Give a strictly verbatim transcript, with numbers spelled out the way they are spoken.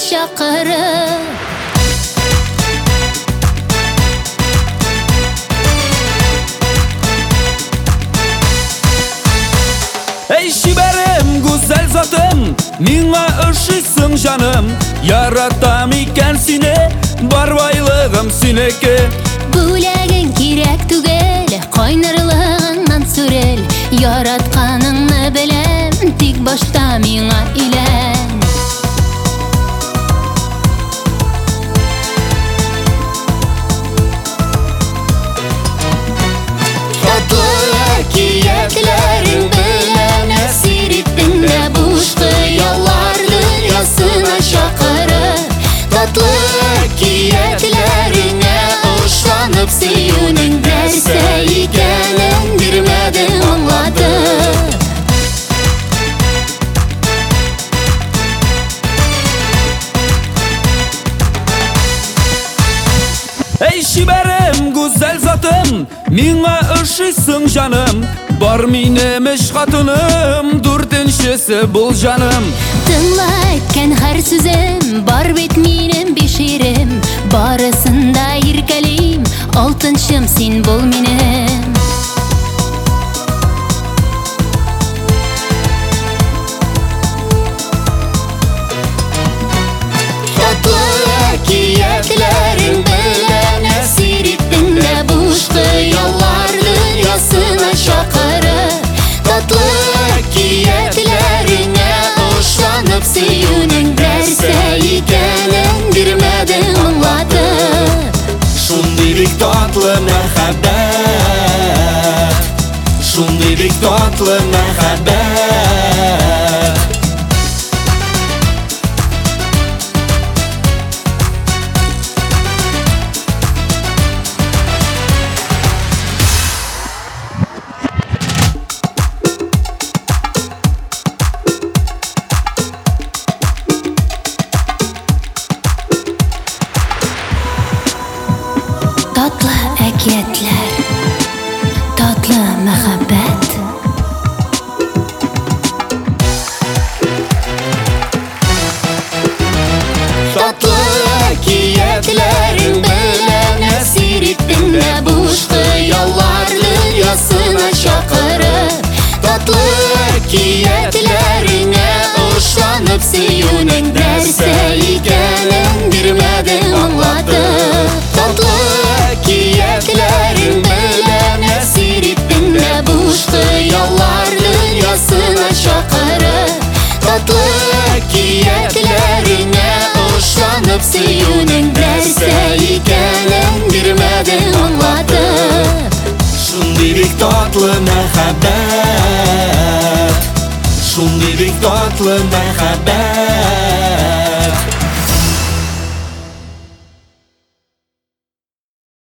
çakırıp. Ey şiberim, güzel zatım, ming'a ışıysın canım. Yaratam iken seni, barbaylığım sineki. Bulegin kirek tugel, koynarlığından sürel. Yaratkanını bilem, tik başta ming'a ilen. Tatlı ekiyetlerin bilen esir ettin de buştu yollar dünyasına şakırı. Tatlı ekiyetlerine hoşlanıp seyunin derse ilgilendirmedin anladı. Ey şiberim, güzel zatım, ming'a ışıysın canım. Bar minemiş hatınım, durdinşisi bul canım. Tınla etken her sözüm, bar bit minem bişirim. Barısında irkeliyim, altın şemsin bul minem. Tatlı ekiyetlerin bilen esir ettin de buştu yollar dünyasına şakırı. Tatlı ekiyetlerine hoşlanıp seyunin derse ilgilendirmedin anladı. Şundilik tatlı mehabbet, şundilik tatlı mehabbet. Tatlı ekiyetler, tatlı mehabbet. Tatlı ekiyetlerin bilen esir ettin de buştu yollar dünyasına şakırı. Tatlı ekiyetlerine hoşlanıp seyunin derse ilgilendirmedin anladı. Tatlı ekiyetlerin bilen esir ettin de buştu yollar dünyasına şakırı. Tatlı ekiyetlerine hoşlanıp seyunin derse ilgilendirmedin anladı. Şundilik tatlı mehabbet, şundilik tatlı mehabbet.